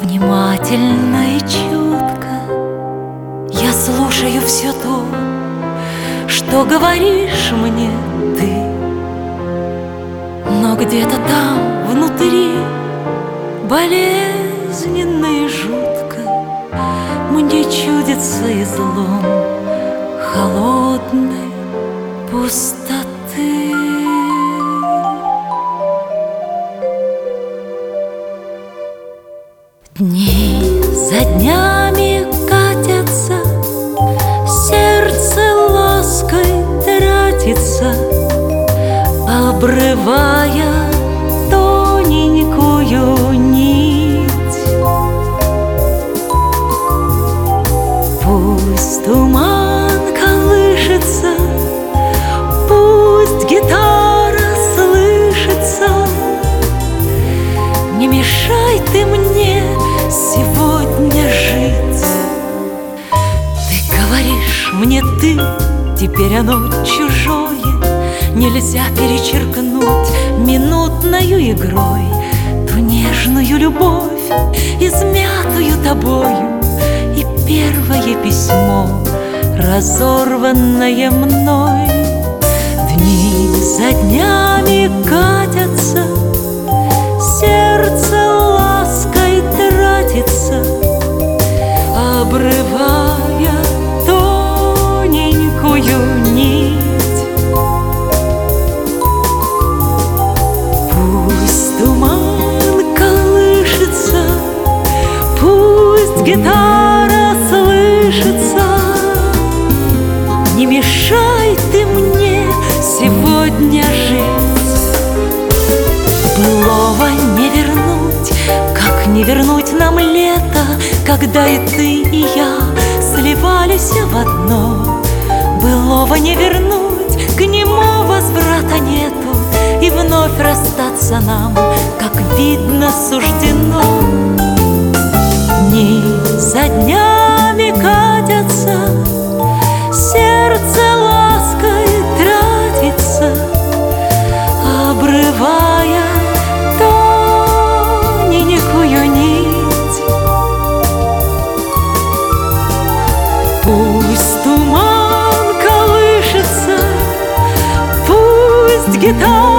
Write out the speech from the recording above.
Внимательно и чутко я слушаю все то, что говоришь мне ты. Но где-то там внутри болезненно и жутко мне чудится излом холодной пустоты. Дни за днями катятся, сердце лаской тратится, обрывая тоненькую нить. Пусть туман колышется, пусть гитара слышится, не мешай ты мне сегодня жить. Ты говоришь мне ты, теперь оно чужое, нельзя перечеркнуть минутною игрой ту нежную любовь, измятую тобою, и первое письмо, разорванное мной. Дни за днями катятся, сердце лаской тратится, обрывая тоненькую нить. Пусть туман колышется, пусть гитара слышится, не мешай ты мне сегодня жить. Былого не вернуть, как не вернуть нам лето, когда и ты, и я сливались в одно. Былого не вернуть, к нему возврата нету, и вновь расстаться нам, как видно, суждено. Дни за днями катятся, сердце лаской тратится, обрывая тоненькую нить. Пусть туман колышется, пусть гитара